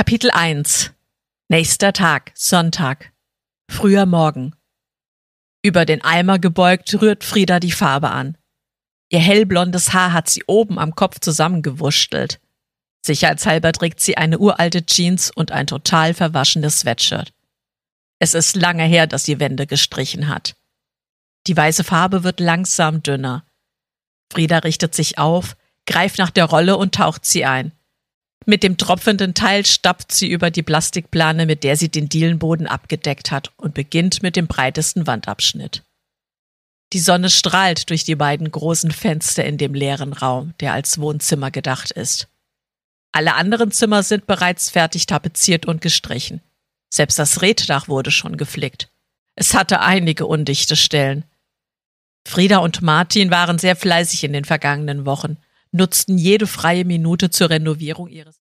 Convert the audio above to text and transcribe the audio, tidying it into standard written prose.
Kapitel 1. Nächster Tag, Sonntag. Früher Morgen. Über den Eimer gebeugt rührt Frieda die Farbe an. Ihr hellblondes Haar hat sie oben am Kopf zusammengewurschtelt. Sicherheitshalber trägt sie eine uralte Jeans und ein total verwaschenes Sweatshirt. Es ist lange her, dass sie Wände gestrichen hat. Die weiße Farbe wird langsam dünner. Frieda richtet sich auf, greift nach der Rolle und taucht sie ein. Mit dem tropfenden Teil stapft sie über die Plastikplane, mit der sie den Dielenboden abgedeckt hat, und beginnt mit dem breitesten Wandabschnitt. Die Sonne strahlt durch die beiden großen Fenster in dem leeren Raum, der als Wohnzimmer gedacht ist. Alle anderen Zimmer sind bereits fertig tapeziert und gestrichen. Selbst das Reetdach wurde schon geflickt. Es hatte einige undichte Stellen. Frieda und Martin waren sehr fleißig in den vergangenen Wochen, nutzten jede freie Minute zur Renovierung ihres